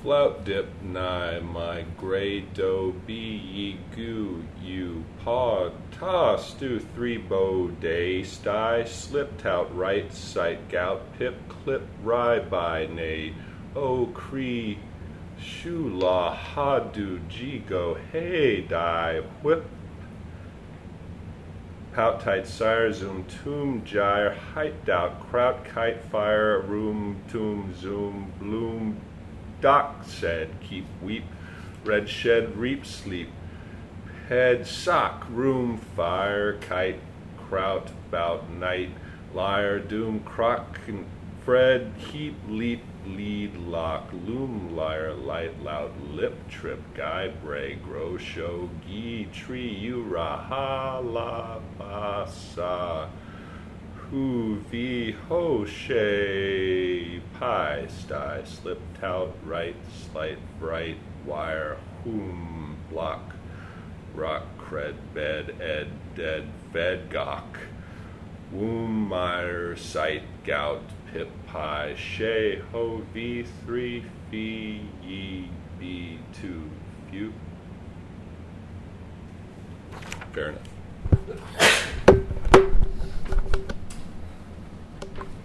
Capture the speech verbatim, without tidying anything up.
flout dip nigh my grey doe be ye goo you paw ta stew three bow day sty slipped out right sight gout pip clip rye by nay o cree shu la ha do g go hey die whip pout tight sire zoom tomb gyre height out kraut kite fire room tomb zoom bloom doc said keep weep red shed reap sleep head sock room fire kite kraut bout night liar doom crock fred heap leap lead lock loom liar light loud lip trip guy bray grow show gee tree you raha la basa who vi ho shay pie sty slipped out right slight bright wire whom block rock cred bed ed dead fed gawk womb mire sight gout pip pie shay ho v three fee ye b two few. Fair enough.